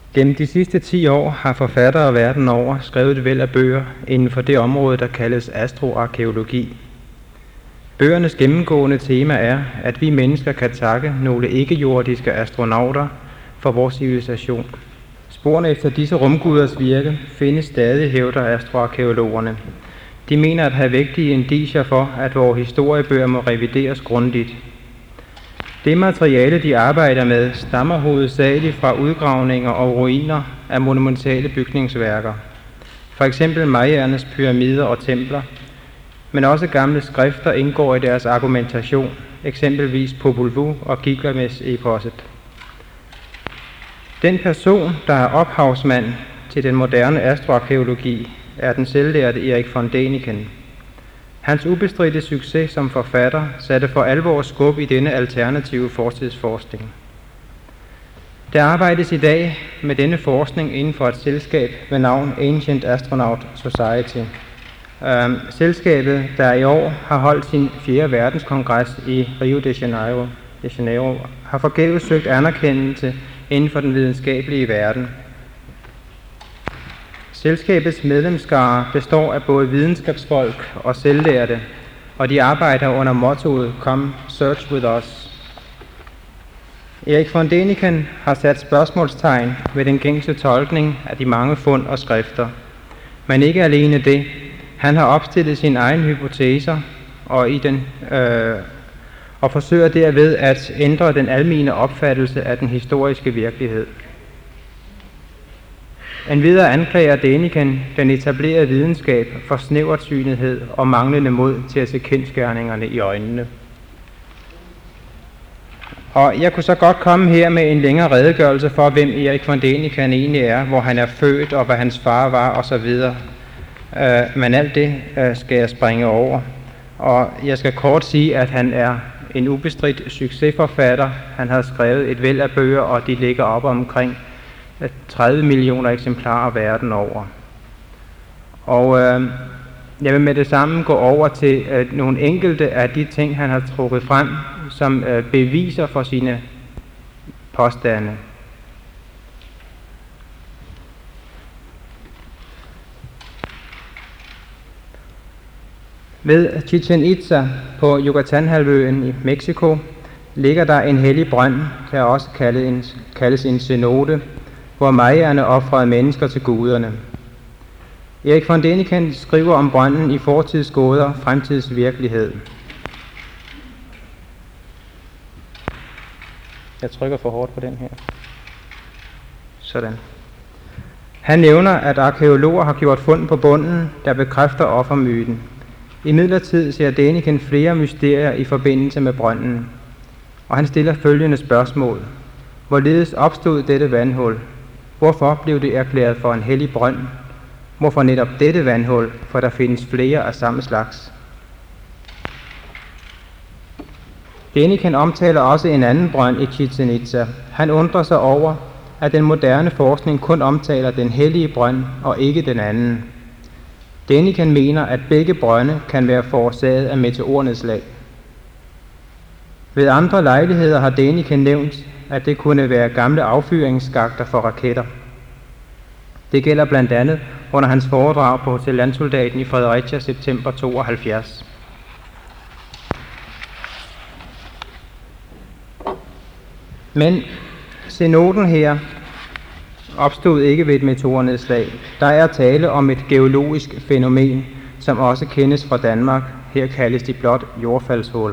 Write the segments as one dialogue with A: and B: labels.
A: Gennem de sidste 10 år har forfattere verden over skrevet et væld af bøger inden for det område, der kaldes astroarkæologi. Bøgernes gennemgående tema er, at vi mennesker kan takke nogle ikke-jordiske astronauter for vores civilisation. Sporene efter disse rumguders virke findes stadig, hævder astroarkæologerne. De mener at have vægtige indicier for, at vores historiebøger må revideres grundigt. Det materiale, de arbejder med, stammer hovedsageligt fra udgravninger og ruiner af monumentale bygningsværker. For eksempel mayaernes pyramider og templer, men også gamle skrifter indgår i deres argumentation, eksempelvis Popol Vuh og Gilgamesh-eposset. Den person, der er ophavsmand til den moderne astroarkæologi, er den selvlærte Erik von Däniken. Hans ubestridte succes som forfatter satte for alvor skub i denne alternative fortidsforskning. Der arbejdes i dag med denne forskning inden for et selskab med navn Ancient Astronaut Society. Selskabet, der i år har holdt sin 4. verdenskongres i Rio de Janeiro, har forgæves søgt anerkendelse inden for den videnskabelige verden. Selskabets medlemsskare består af både videnskabsfolk og selvlærte, og de arbejder under mottoet Come Search With Us. Erik von Däniken har sat spørgsmålstegn ved den gængse tolkning af de mange fund og skrifter. Men ikke alene det. Han har opstillet sine egne hypoteser og forsøger derved at ændre den almene opfattelse af den historiske virkelighed. Endvidere anklager Däniken den etablerede videnskab for snæversynethed og manglende mod til at se kendsgerningerne i øjnene. Og jeg kunne så godt komme her med en længere redegørelse for, hvem Erik von Däniken egentlig er, hvor han er født og hvad hans far var osv. Men alt det skal jeg springe over. Og jeg skal kort sige, at han er en ubestridt succesforfatter. Han har skrevet et væld af bøger, og de ligger op omkring 30 millioner eksemplarer verden over. Og jeg vil med det samme gå over til nogle enkelte af de ting, han har trukket frem, som beviser for sine påstande. Ved Chichen Itza på Yucatán-halvøen i Mexico ligger der en hellig brønd, der også kaldes en cenote, hvor mayaerne ofrede mennesker til guderne. Erik von Däniken skriver om brønden i fortidsgåder, fremtidsvirkelighed. Jeg trykker for hårdt på den her. Sådan. Han nævner, at arkæologer har gjort fund på bunden, der bekræfter offermyten. Imidlertid ser Däniken flere mysterier i forbindelse med brønden, og han stiller følgende spørgsmål. Hvorledes opstod dette vandhul? Hvorfor blev det erklæret for en hellig brønd? Hvorfor netop dette vandhul, for der findes flere af samme slags? Däniken omtaler også en anden brønd i Chichen Itza. Han undrer sig over, at den moderne forskning kun omtaler den hellige brønd og ikke den anden. Däniken mener, at begge brønde kan være forårsaget af meteornedslag. Ved andre lejligheder har Däniken nævnt, at det kunne være gamle affyringsskakter for raketter. Det gælder blandt andet under hans foredrag på Hotel Landsoldaten i Fredericia september 72. Men cenoten her opstod ikke ved et meteornedslag. Der er tale om et geologisk fænomen, som også kendes fra Danmark. Her kaldes de blot jordfaldshuller.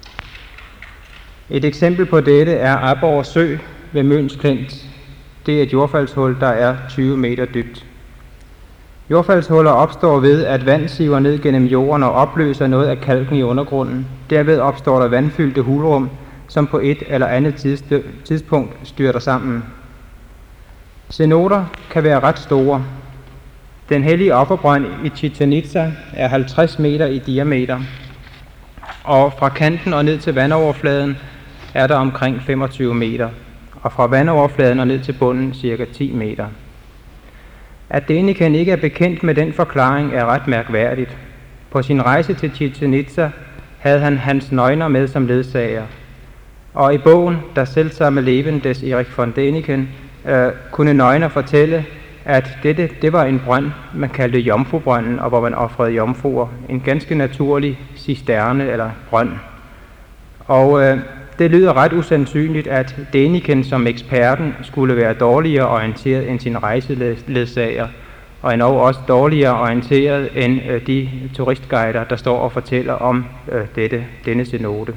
A: Et eksempel på dette er Aborre Sø ved Møns Klint. Det er et jordfaldshul, der er 20 meter dybt. Jordfaldshuller opstår ved, at vand siver ned gennem jorden og opløser noget af kalken i undergrunden. Derved opstår der vandfyldte hulrum, som på et eller andet tidspunkt styrter sammen. Cenoter kan være ret store. Den hellige offerbrønd i Chichen Itza er 50 meter i diameter, og fra kanten og ned til vandoverfladen er der omkring 25 meter, og fra vandoverfladen og ned til bunden cirka 10 meter. At Däniken ikke er bekendt med den forklaring er ret mærkværdigt. På sin rejse til Chichen Itza havde han hans nøgner med som ledsager, og i bogen Der selvsamme Leben des Erik von Däniken kunne nøgne fortælle, at det var en brønd, man kaldte Jomfrubrønden, og hvor man ofrede jomfruer. En ganske naturlig cisterne eller brønd. Og det lyder ret usandsynligt, at Däniken som eksperten skulle være dårligere orienteret end sin rejseledsager, og endnu også dårligere orienteret end de turistguider, der står og fortæller om denne synode.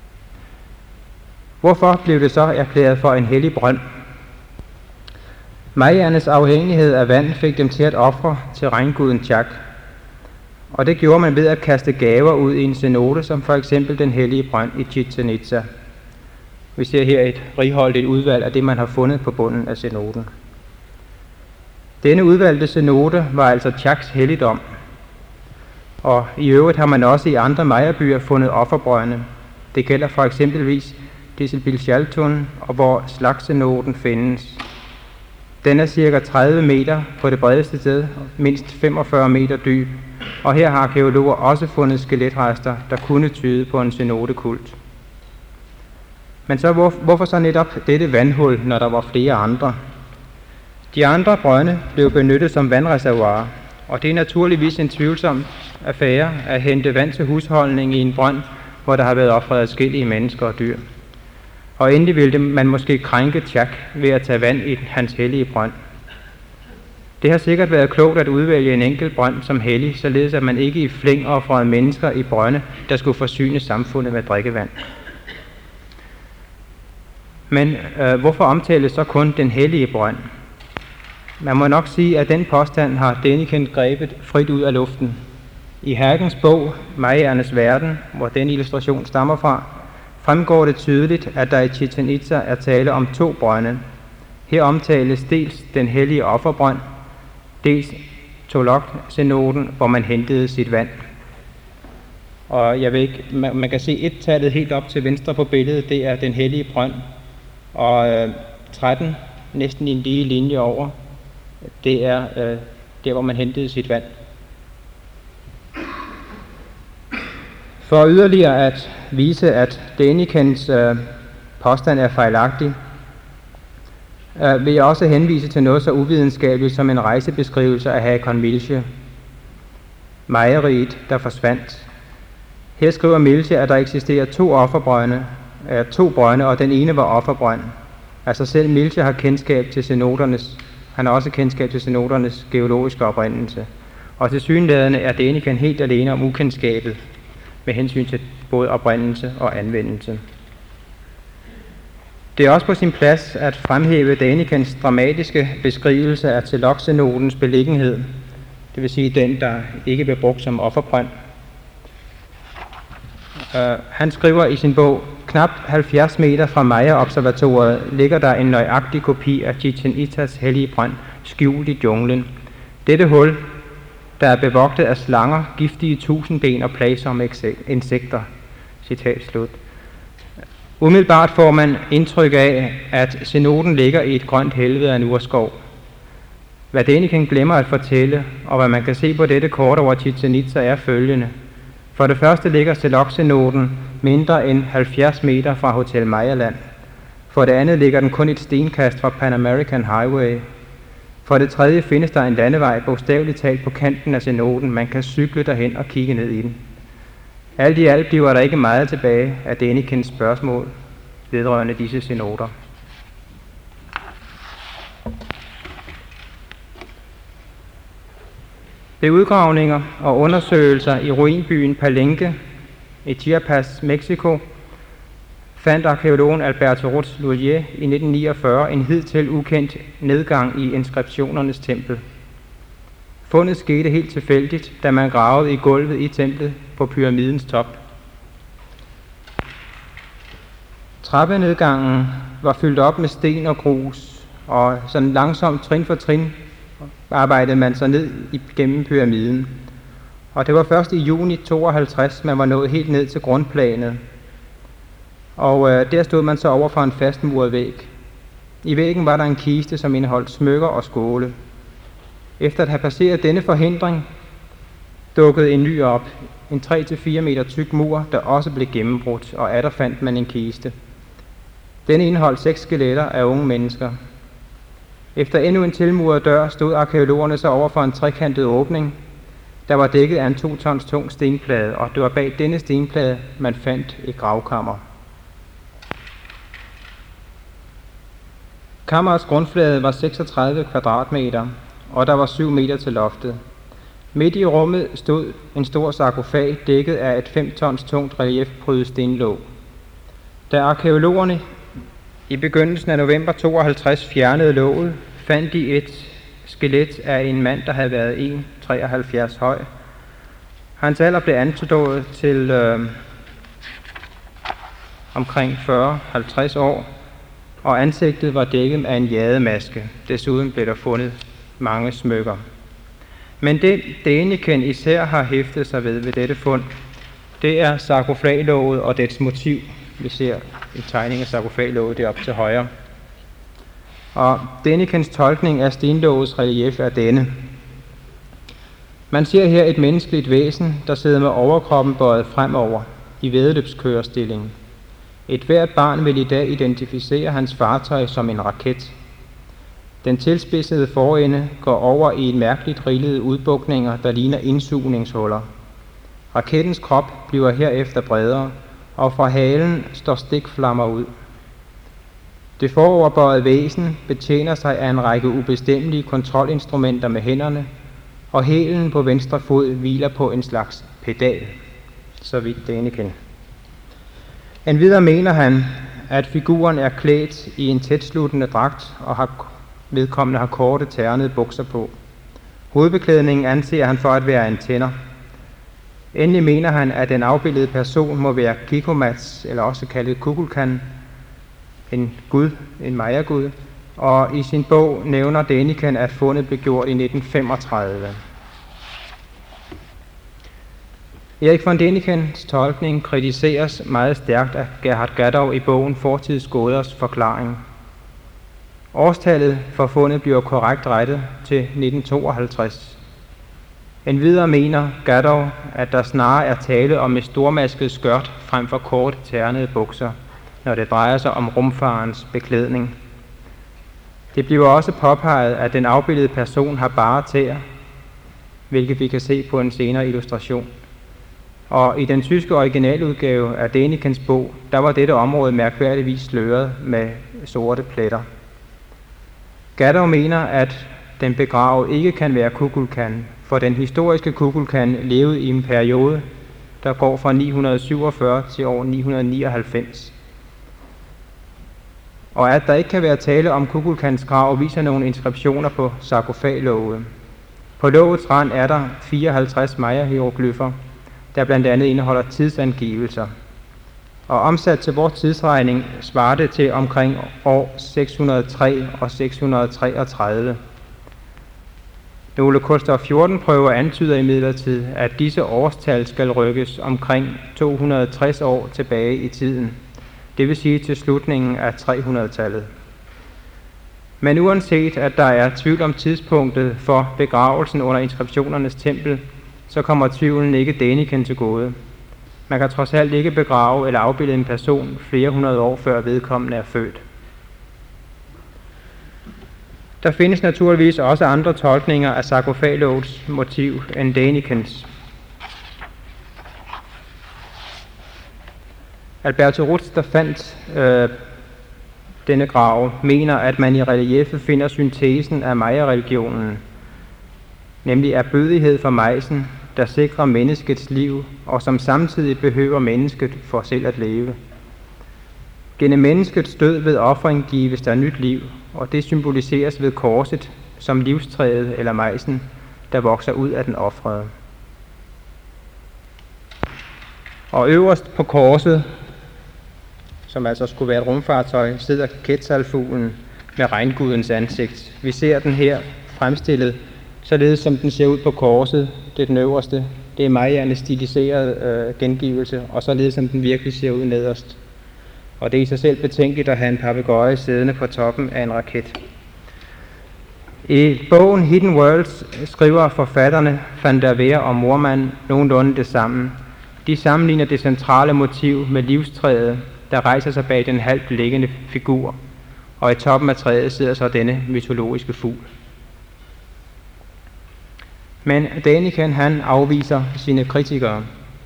A: Hvorfor blev det så erklæret for en hellig brønd? Majernes afhængighed af vand fik dem til at ofre til regnguden Tjak, og det gjorde man ved at kaste gaver ud i en synode, som for eksempel den hellige brønd i Chichen Itza. Vi ser her et righoldigt udvalg af det, man har fundet på bunden af synoden. Denne udvalgte synode var altså Tjaks helligdom, og i øvrigt har man også i andre majerbyer fundet offerbrønde. Det gælder for eksempelvis Disselbilchaltun, og hvor slagsynoden findes. Den er cirka 30 meter på det bredeste sted, mindst 45 meter dyb, og her har arkeologer også fundet skeletrester, der kunne tyde på en synodekult. Men så hvorfor så netop dette vandhul, når der var flere andre? De andre brønde blev benyttet som vandreservoirer, og det er naturligvis en tvivlsom affære at hente vand til husholdning i en brønd, hvor der har været ofret adskillige mennesker og dyr. Og endelig ville man måske krænke Tjak ved at tage vand i hans hellige brønd. Det har sikkert været klogt at udvælge en enkelt brønd som hellig, således at man ikke i flæng ofrede mennesker i brønde, der skulle forsyne samfundet med drikkevand. Men hvorfor omtales så kun den hellige brønd? Man må nok sige, at den påstand har Däniken grebet frit ud af luften. I Hergens bog, Majernes Verden, hvor den illustration stammer fra, fremgår det tydeligt, at der i Chichen Itza er tale om 2 brønde. Her omtales dels den hellige offerbrønd, dels Tolok-synoden, hvor man hentede sit vand. Og jeg ved ikke, man kan se 1-tallet helt op til venstre på billedet, det er den hellige brønd. Og 13, næsten i en lige linje over, det er der, hvor man hentede sit vand. For yderligere at vise, at Dänikens påstand er fejlagtig, vil jeg også henvise til noget så uvidenskabeligt som en rejsebeskrivelse af Hakon Milche, mejeriet, der forsvandt. Her skriver Milche, at der eksisterer 2 offerbrønde, 2 brønde, og den ene var offerbrønd. Altså selv Milche har kendskab til synodernes, han har også kendskab til synodernes geologiske oprindelse. Og tilsyneladende er Däniken helt alene om ukendskabet med hensyn til både oprindelse og anvendelse. Det er også på sin plads at fremhæve Dänikens dramatiske beskrivelse af Telok-synodens beliggenhed, det vil sige den, der ikke blev brugt som offerbrønd. Han skriver i sin bog, knap 70 meter fra Maja-observatoriet ligger der en nøjagtig kopi af Chichen Itzas hellige brønd, skjult i junglen. Dette hul, der er bevogtet af slanger, giftige tusindben og plagsomme insekter. Citat slut. Umiddelbart får man indtryk af, at synoden ligger i et grønt helvede af en urskov. Hvad Däniken glemmer at fortælle, og hvad man kan se på dette kort over Chichen Itza, er følgende. For det første ligger Telok-synoden mindre end 70 meter fra Hotel Mayaland. For det andet ligger den kun et stenkast fra Pan American Highway. For det tredje findes der en landevej bogstaveligt talt på kanten af synoden. Man kan cykle derhen og kigge ned i den. Alt i alt bliver der ikke meget tilbage af Dänikens spørgsmål vedrørende disse synoder. Ved udgravninger og undersøgelser i ruinbyen Palenque i Chiapas, Mexico, fandt arkeologen Alberto Ruz-Lullier i 1949 en hidtil ukendt nedgang i inskriptionernes tempel. Fundet skete helt tilfældigt, da man gravede i gulvet i templet på pyramidens top. Trappenedgangen var fyldt op med sten og grus, og sådan langsomt, trin for trin, arbejdede man sig ned gennem pyramiden. Og det var først i juni 52, man var nået helt ned til grundplanet. Og der stod man så over for en fastmuret væg. I væggen var der en kiste, som indeholdt smykker og skåle. Efter at have passeret denne forhindring, dukkede en ny op, en 3-4 meter tyk mur, der også blev gennembrudt, og atter fandt man en kiste. Den indeholdt 6 skeletter af unge mennesker. Efter endnu en tilmuret dør stod arkæologerne så over for en trekantet åbning, der var dækket af en 2 tons tung stenplade, og det var bag denne stenplade, man fandt et gravkammer. Kammerets grundflade var 36 kvadratmeter, og der var 7 meter til loftet. Midt i rummet stod en stor sarkofag dækket af et 5 tons tungt reliefprydet stenlåg. Da arkæologerne i begyndelsen af november 52 fjernede låget, fandt de et skelet af en mand, der havde været 1,73 høj. Hans alder blev anslået til omkring 40-50 år, og ansigtet var dækket af en jademaske. Desuden blev der fundet mange smykker. Men det Däniken især har hæftet sig ved dette fund, det er sarkofaglåget og dets motiv. Vi ser en tegning af sarkofaglåget deroppe til højre. Og Dänikens tolkning af stenlågets relief er denne. Man ser her et menneskeligt væsen, der sidder med overkroppen bøjet fremover i væddeløbskørerstilling. Et hvert barn vil i dag identificere hans fartøj som en raket. Den tilspidsede forende går over i en mærkeligt rillede udbukninger, der ligner indsugningshuller. Rakettens krop bliver herefter bredere, og fra halen står stikflammer ud. Det foroverbøjede væsen betjener sig af en række ubestemmelige kontrolinstrumenter med hænderne, og hælen på venstre fod hviler på en slags pedal, så vidt Däniken. Endvidere mener han, at figuren er klædt i en tætsluttende dragt, og vedkommende har korte ternede bukser på. Hovedbeklædningen anser han for at være antenner. Endelig mener han, at den afbildede person må være Kikomats, eller også kaldet Kukulkan, en gud, en Maya-gud, og i sin bog nævner Däniken, at fundet blev gjort i 1935. Erik von Dänikens tolkning kritiseres meget stærkt af Gerhard Gadow i bogen Fortids gåders forklaring. Årstallet for fundet bliver korrekt rettet til 1952. Endvidere mener Gadow, at der snarere er tale om et stormasket skørt frem for kort ternede bukser, når det drejer sig om rumfarens beklædning. Det bliver også påpeget, at den afbildede person har bare tæer, hvilket vi kan se på en senere illustration. Og i den tyske originaludgave af Dänikens bog, der var dette område mærkværdigvis sløret med sorte pletter. Gadow mener, at den begravede ikke kan være Kukulkan, for den historiske Kukulkan levede i en periode, der går fra 947 til år 999. Og at der ikke kan være tale om Kukulkans grav, viser nogle inskriptioner på sarkofaglåget. På lågets rand er der 54 maya-hieroglyffer, der blandt andet indeholder tidsangivelser. Og omsat til vores tidsregning svarer det til omkring år 603 og 633. Nogle Kulstof 14-prøver antyder imidlertid, at disse årstal skal rykkes omkring 260 år tilbage i tiden, det vil sige til slutningen af 300-tallet. Men uanset at der er tvivl om tidspunktet for begravelsen under inskriptionernes tempel, så kommer tvivlen ikke Däniken til gode. Man kan trods alt ikke begrave eller afbilde en person flere hundrede år før vedkommende er født. Der findes naturligvis også andre tolkninger af sarkofaglågets motiv end Dänikens. Alberto Rutz, der fandt denne grav, mener, at man i reliefet finder syntesen af Maya-religionen, nemlig erbødighed for mejsen, der sikrer menneskets liv, og som samtidig behøver mennesket for selv at leve. Gennem menneskets død ved ofring gives der nyt liv, og det symboliseres ved korset som livstræet eller mejsen, der vokser ud af den ofrede. Og øverst på korset, som altså skulle være et rumfartøj, sidder Quetzalfuglen med regngudens ansigt. Vi ser den her fremstillet, således som den ser ud på korset, det er den øverste. Det er mayaernes stiliserede gengivelse, og således som den virkelig ser ud nederst. Og det er i sig selv betænkeligt at have en papegøje siddende på toppen af en raket. I bogen Hidden Worlds skriver forfatterne Van der Veer og Moorman nogenlunde det samme. De sammenligner det centrale motiv med livstræet, der rejser sig bag den halvt liggende figur, og i toppen af træet sidder så denne mytologiske fugl. Men Däniken han afviser sine kritikere.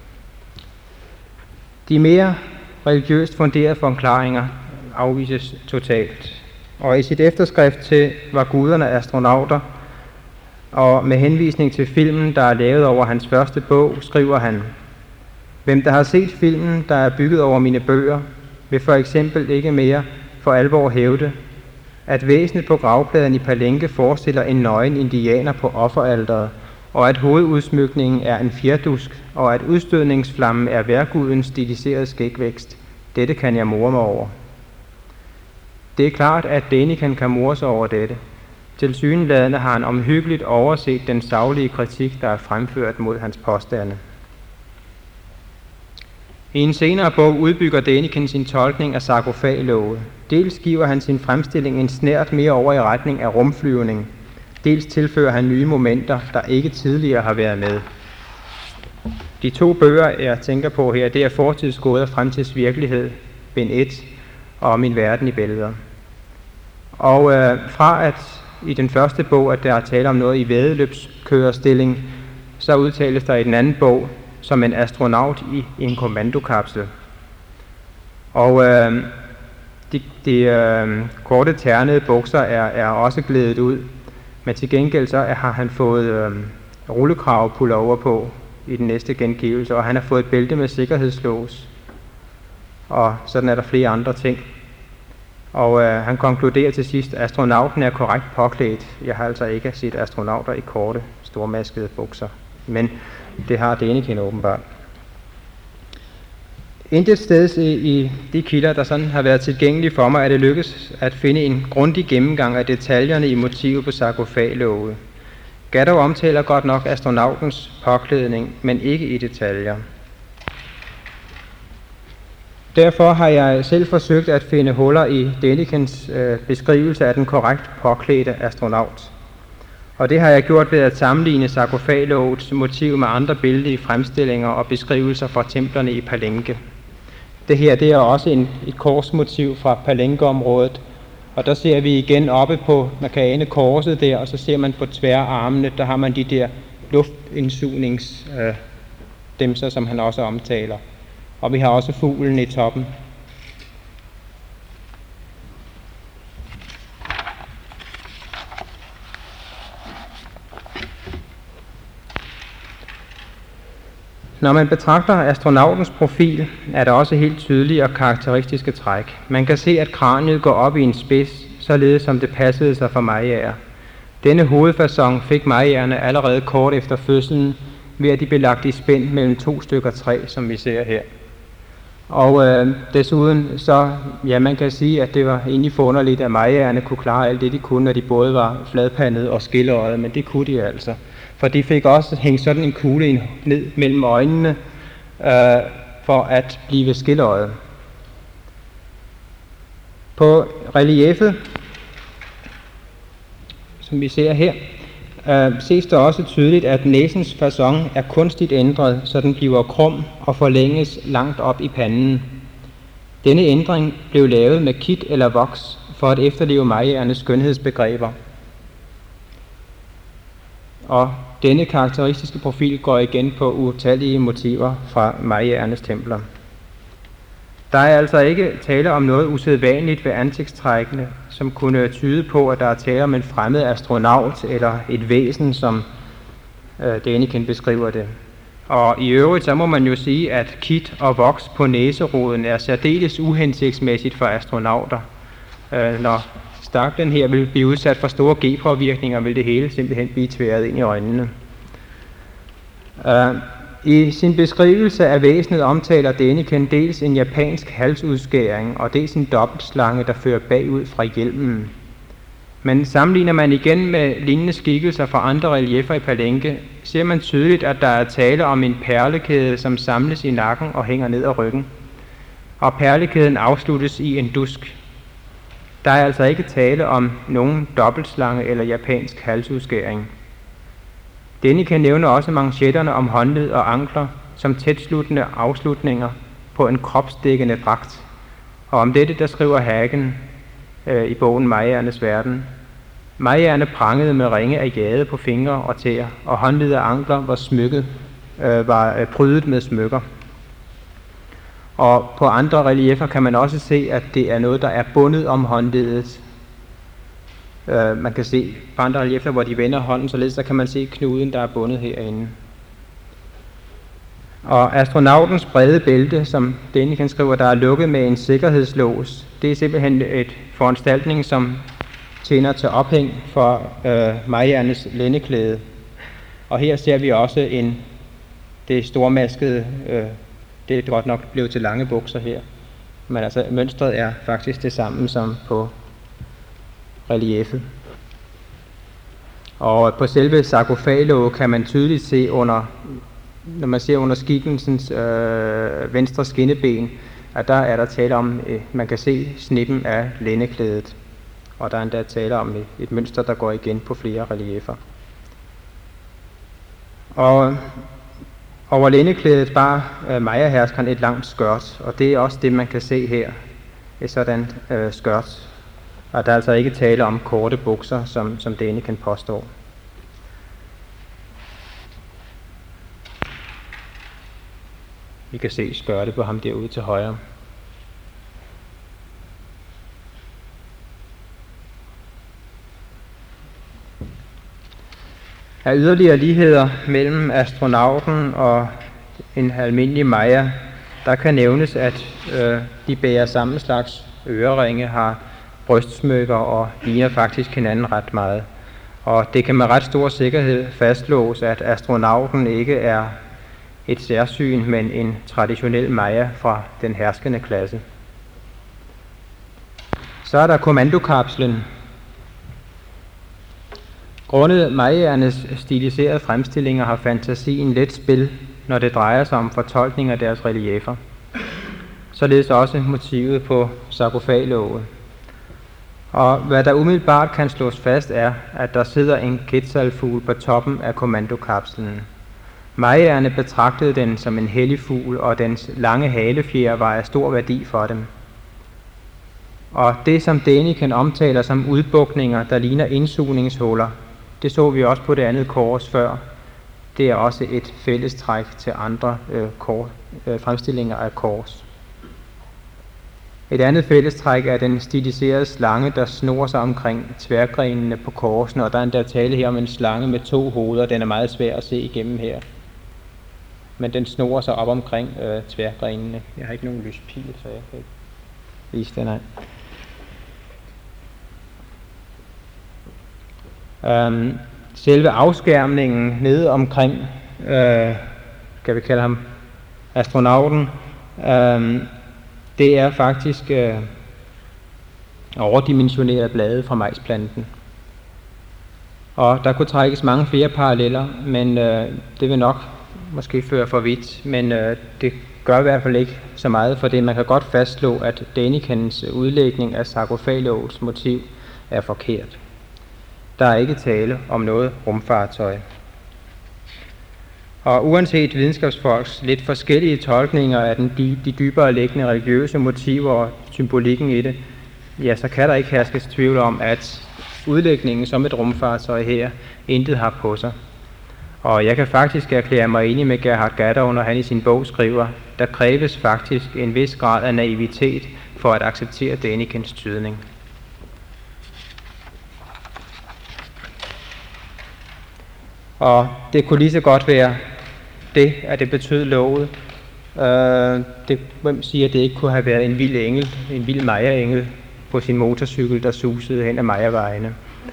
A: De mere religiøst funderede forklaringer afvises totalt. Og i sit efterskrift til Var guderne astronauter, og med henvisning til filmen, der er lavet over hans første bog, skriver han: Hvem der har set filmen, der er bygget over mine bøger, vil for eksempel ikke mere for alvor hævde, at væsenet på gravpladen i Palenque forestiller en nøgen indianer på offeralteret, og at hovedudsmykningen er en fjerdusk, og at udstødningsflammen er vejrgudens stiliserede skægvækst. Dette kan jeg more mig over. Det er klart, at Däniken kan more sig over dette. Tilsyneladende har han omhyggeligt overset den saglige kritik, der er fremført mod hans påstande. I en senere bog udbygger Däniken sin tolkning af sarkofaglovet. Dels giver han sin fremstilling en snært mere over i retning af rumflyvning. Dels tilfører han nye momenter, der ikke tidligere har været med. De to bøger, jeg tænker på her, det er Fortidsgåde og Fremtids virkelighed, bind 1, og Min verden i billeder. Og fra at i den første bog, at der er tale om noget i væddeløbskørerstilling, så udtales der i den anden bog som en astronaut i en kommandokapsel. Og de korte ternede bukser er også glædet ud, men til gengæld så har han fået rullekrav pullover på i den næste gengivelse, og han har fået et bælte med sikkerhedslås, og sådan er der flere andre ting. Og han konkluderer til sidst, at astronauten er korrekt påklædt. Jeg har altså ikke set astronauter i korte, stormaskede bukser, men det har Däniken åbenbart. Intet sted i de kilder, der sådan har været tilgængelige for mig, er det lykkes at finde en grundig gennemgang af detaljerne i motivet på sarkofaglovet. Gatto omtaler godt nok astronautens påklædning, men ikke i detaljer. Derfor har jeg selv forsøgt at finde huller i Dänikens beskrivelse af den korrekt påklædte astronaut. Og det har jeg gjort ved at sammenligne sarkofaglovets motiv med andre billedlige fremstillinger og beskrivelser fra templerne i Palenque. Det her det er også et korsmotiv fra Palenque-området, og der ser vi igen oppe på, man kan ane korset der, og så ser man på tværarmene, der har man de der luftindsugningsdæmser, som han også omtaler. Og vi har også fuglen i toppen. Når man betragter astronautens profil, er der også helt tydelige og karakteristiske træk. Man kan se, at kraniet går op i en spids, således som det passede sig for mayaer. Denne hovedfacon fik mayaerne allerede kort efter fødslen, ved at de blev lagt i spænd mellem 2 stykker træ, som vi ser her. Og desuden så, ja, man kan sige, at det var egentlig forunderligt, at mayaerne kunne klare alt det, de kunne, når de både var fladpandede og skilleøjede, men det kunne de altså. For de fik også hængt sådan en kugle ned mellem øjnene, for at blive skilleøjet. På relieffet, som vi ser her, ses der også tydeligt, at næsens facon er kunstigt ændret, så den bliver krum og forlænges langt op i panden. Denne ændring blev lavet med kit eller voks for at efterleve mayaernes skønhedsbegreber. Og denne karakteristiske profil går igen på utallige motiver fra mayaernes templer. Der er altså ikke tale om noget usædvanligt ved ansigtstrækkene, som kunne tyde på, at der er tale om en fremmed astronaut eller et væsen, som Däniken beskriver det. Og i øvrigt så må man jo sige, at kit og voks på næseroden er særdeles uhensigtsmæssigt for astronauter. Når staklen her vil blive udsat for store G-påvirkninger, vil det hele simpelthen blive tværet ind i øjnene. I sin beskrivelse af væsenet omtaler Däniken dels en japansk halsudskæring og dels en dobbeltslange, der fører bagud fra hjelmen. Men sammenligner man igen med lignende skikkelser fra andre relieffer i Palenque, ser man tydeligt, at der er tale om en perlekæde, som samles i nakken og hænger ned ad ryggen. Og perlekæden afsluttes i en dusk. Der er altså ikke tale om nogen dobbeltslange eller japansk halsudskæring. Däniken nævner også manchetterne om håndled og ankler som tætsluttende afslutninger på en kropsdækkende dragt. Og om dette der skriver Hagen: i bogen Mayaernes verden. Mayaerne prangede med ringe af jade på fingre og tæer, og håndledede ankler var prydet med smykker. Og på andre relieffer kan man også se, at det er noget, der er bundet om håndledet. Man kan se på andre relieffer, hvor de vender hånden, således så kan man se knuden, der er bundet herinde. Og astronautens brede bælte, som Däniken skriver, der er lukket med en sikkerhedslås, det er simpelthen et foranstaltning, som tjener til ophæng for Mayaernes lændeklæde. Og her ser vi også det stormaskede, det er godt nok blevet til lange bukser her, men altså mønstret er faktisk det samme som på relieffet. Og på selve sarkofaglåget kan man tydeligt se når man ser under skikkelsens venstre skinneben, at der er der tale om, man kan se snippen af lændeklædet, og der er endda tale om et mønster, der går igen på flere relieffer. Og over lændeklædet bar Maya-herskeren et langt skørt, og det er også det, man kan se her, et sådan skørt. Og der er altså ikke tale om korte bukser, som Däniken påstår. Vi kan se skørtet på ham derude til højre. Af yderligere ligheder mellem astronauten og en almindelig Maya, der kan nævnes, at de bærer samme slags øreringe, har brystsmykker og ligner faktisk hinanden ret meget. Og det kan med ret stor sikkerhed fastslås, at astronauten ikke er et særsyn, men en traditionel Maya fra den herskende klasse. Så er der kommandokapslen. Grundet Mayaernes stiliserede fremstillinger har fantasien let spil, når det drejer sig om fortolkning af deres relieffer. Således også motivet på sarkofaglåget. Og hvad der umiddelbart kan slås fast er, at der sidder en quetzalfugl på toppen af kommandokapslen. Mayaerne betragtede den som en hellig fugl, og dens lange halefjer var af stor værdi for dem. Og det, som Däniken omtaler som udbukninger, der ligner indsugningshuller, det så vi også på det andet kors før. Det er også et fællestræk til andre fremstillinger af kors. Et andet fællestræk er den stiliserede slange, der snor sig omkring tværgrenene på korsene, og der er endda tale her om en slange med 2 hoveder. Den er meget svær at se igennem her. Men den snor sig op omkring tværgrenene. Jeg har ikke nogen lyspil, så jeg kan ikke vise den her. Selve afskærmningen nede omkring, kan vi kalde ham astronauten, det er faktisk overdimensionerede blade fra majsplanten. Og der kunne trækkes mange flere paralleller, men det vil nok måske føre for vidt, men det gør i hvert fald ikke så meget, for det man kan godt fastslå, at Dänikens udlægning af sarkofaglågets motiv er forkert. Der er ikke tale om noget rumfartøj. Og uanset videnskabsfolks lidt forskellige tolkninger af de dybere liggende religiøse motiver og symbolikken i det, ja, så kan der ikke herskes tvivl om, at udlægningen som et rumfartøj her intet har på sig. Og jeg kan faktisk erklære mig enig med Gerhard Gatter, når han i sin bog skriver, der kræves faktisk en vis grad af naivitet for at acceptere Dänikens tydning. Og det kunne lige så godt være det, at det betød låget. Hvem siger, at det ikke kunne have været en vild engel, en vild Maya-engel på sin motorcykel, der susede hen ad Maya-vejene.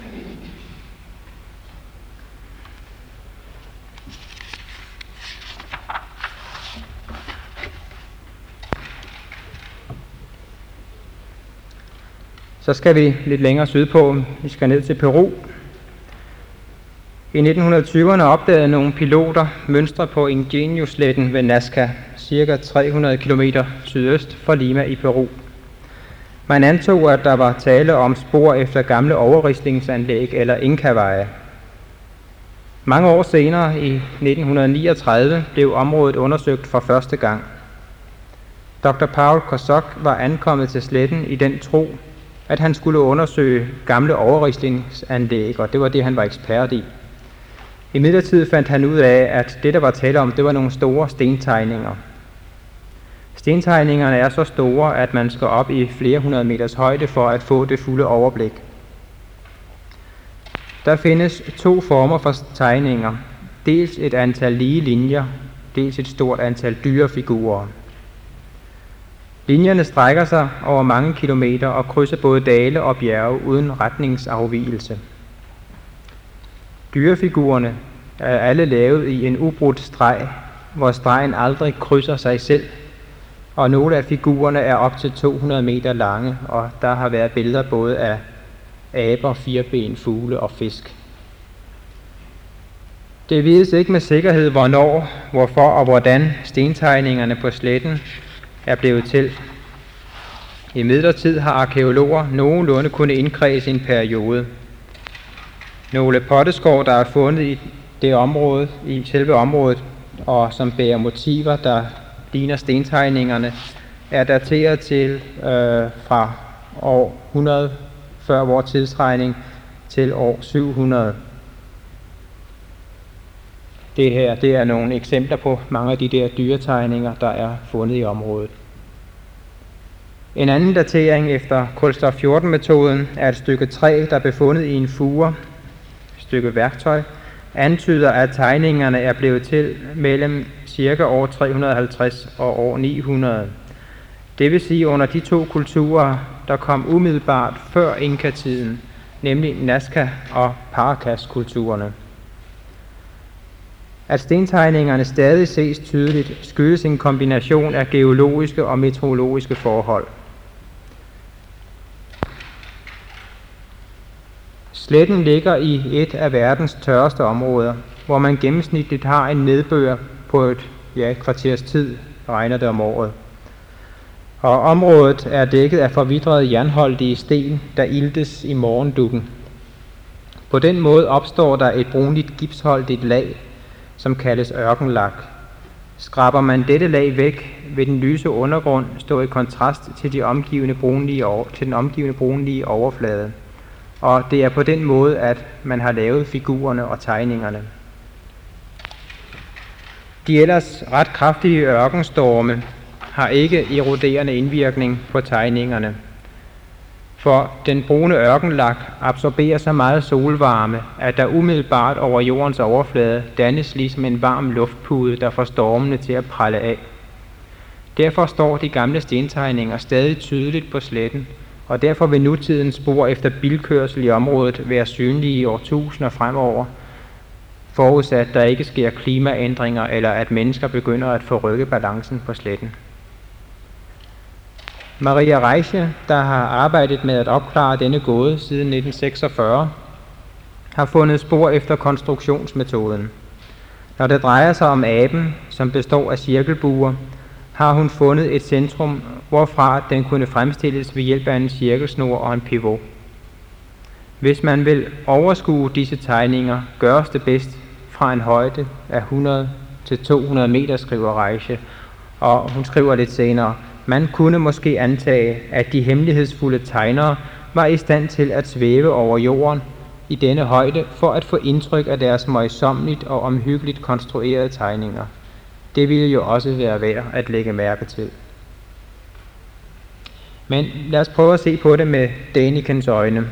A: Så skal vi lidt længere sydpå. Vi skal ned til Peru. I 1920'erne opdagede nogle piloter mønstre på Ingenio-sletten ved Nazca, ca. 300 km sydøst for Lima i Peru. Man antog, at der var tale om spor efter gamle overrislingsanlæg eller inkaveje. Mange år senere, i 1939, blev området undersøgt for første gang. Dr. Paul Kosok var ankommet til sletten i den tro, at han skulle undersøge gamle overrislingsanlæg, og det var det, han var ekspert i. Imidlertid fandt han ud af, at det, der var tale om, det var nogle store stentegninger. Stentegningerne er så store, at man skal op i flere 100 meters højde for at få det fulde overblik. Der findes to former for tegninger. Dels et antal lige linjer, dels et stort antal dyrefigurer. Linjerne strækker sig over mange kilometer og krydser både dale og bjerge uden retningsafvigelse. Dyrefigurerne er alle lavet i en ubrudt streg, hvor stregen aldrig krydser sig selv, og nogle af figurerne er op til 200 meter lange, og der har været billeder både af aber, firben, fugle og fisk. Det vides ikke med sikkerhed, hvornår, hvorfor og hvordan stentegningerne på sletten er blevet til. Imidlertid har arkæologer nogenlunde kunnet indkredse en periode. Nogle potteskår, der er fundet i det område, i selve området, og som bærer motiver, der ligner stentegningerne, er dateret til fra år 100 før vores tidsregning til år 700. Det her, det er nogle eksempler på mange af de der dyretegninger, der er fundet i området. En anden datering efter kulstof 14-metoden er et stykke træ, der er befundet i en fure, et stykke værktøj, antyder, at tegningerne er blevet til mellem cirka år 350 og år 900. Det vil sige under de to kulturer, der kom umiddelbart før Inka-tiden, nemlig Nazca- og Paracas-kulturerne. At stentegningerne stadig ses tydeligt, skyldes en kombination af geologiske og meteorologiske forhold. Sletten ligger i et af verdens tørreste områder, hvor man gennemsnitligt har en nedbør på et kvarters tid, regner det om året. Og området er dækket af forvitrede jernholdige sten, der iltes i morgendukken. På den måde opstår der et brunligt gipsholdigt lag, som kaldes ørkenlak. Skraber man dette lag væk, vil den lyse undergrund stå i kontrast til den omgivende brunlige overflade. Og det er på den måde, at man har lavet figurerne og tegningerne. De ellers ret kraftige ørkenstorme har ikke eroderende indvirkning på tegningerne, for den brune ørkenlak absorberer så meget solvarme, at der umiddelbart over jordens overflade dannes ligesom en varm luftpude, der får stormene til at prelle af. Derfor står de gamle stentegninger stadig tydeligt på sletten, og derfor vil nutidens spor efter bilkørsel i området være synlige i årtusinder fremover, forudsat der ikke sker klimaændringer eller at mennesker begynder at forrykke balancen på sletten. Maria Reiche, der har arbejdet med at opklare denne gåde siden 1946, har fundet spor efter konstruktionsmetoden. Når det drejer sig om aben, som består af cirkelbuer, har hun fundet et centrum, hvorfra den kunne fremstilles ved hjælp af en cirkelsnor og en pivot. Hvis man vil overskue disse tegninger, gøres det bedst fra en højde af 100 til 200 meter, skriver Reiche, og hun skriver lidt senere: man kunne måske antage, at de hemmelighedsfulde tegnere var i stand til at svæve over jorden i denne højde for at få indtryk af deres møjsommeligt og omhyggeligt konstruerede tegninger. Det ville jo også være værd at lægge mærke til. Men lad os prøve at se på det med Dänikens øjne.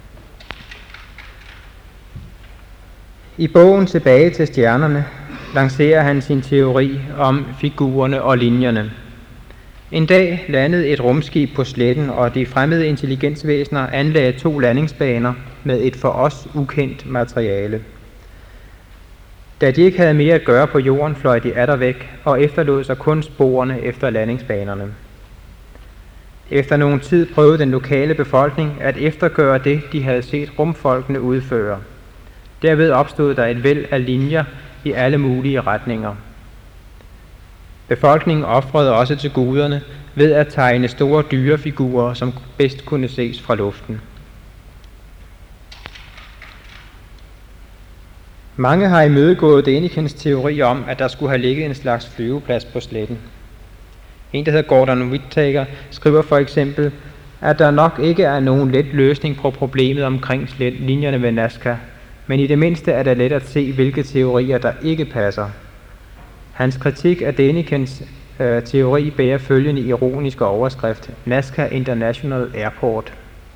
A: I bogen Tilbage til stjernerne lancerer han sin teori om figurerne og linjerne. En dag landede et rumskib på sletten, og de fremmede intelligensvæsener anlagde 2 landingsbaner med et for os ukendt materiale. Da de ikke havde mere at gøre på jorden, fløj de atter væk og efterlod sig kun sporene efter landingsbanerne. Efter nogen tid prøvede den lokale befolkning at eftergøre det, de havde set rumfolkene udføre. Derved opstod der et væld af linjer i alle mulige retninger. Befolkningen ofrede også til guderne ved at tegne store dyrefigurer, som bedst kunne ses fra luften. Mange har imødegået Dänikens teori om, at der skulle have ligget en slags flyveplads på sletten. En, der hedder Gordon Whittaker, skriver for eksempel, at der nok ikke er nogen let løsning på problemet omkring linjerne ved Nazca, men i det mindste er det let at se, hvilke teorier der ikke passer. Hans kritik af Dänikens teori bærer følgende ironiske overskrift: Nazca International Airport.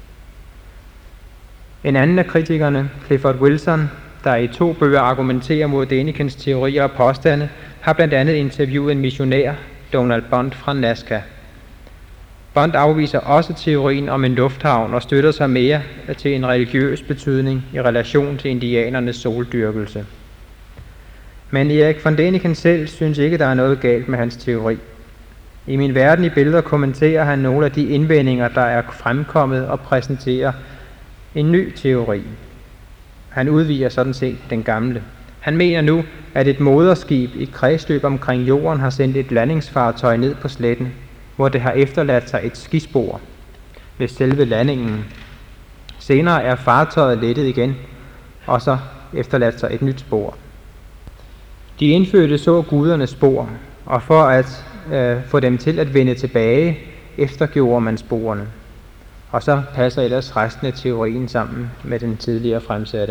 A: En anden af kritikerne, Clifford Wilson, der i 2 bøger argumenterer mod Dänikens teorier og påstande, har blandt andet interviewet en missionær, Donald Bond fra Nazca. Bond afviser også teorien om en lufthavn og støtter sig mere til en religiøs betydning i relation til indianernes soldyrkelse. Men Erik von Däniken selv synes ikke, der er noget galt med hans teori. I Min verden i billeder kommenterer han nogle af de indvendinger, der er fremkommet, og præsenterer en ny teori. Han udvider sådan set den gamle. Han mener nu, at et moderskib i kredsløb omkring jorden har sendt et landingsfartøj ned på sletten, hvor det har efterladt sig et skispor ved selve landingen. Senere er fartøjet lettet igen, og så efterladt sig et nyt spor. De indfødte så gudernes spor, og for at få dem til at vende tilbage, eftergjorde man sporene. Og så passer ellers resten af teorien sammen med den tidligere fremsatte.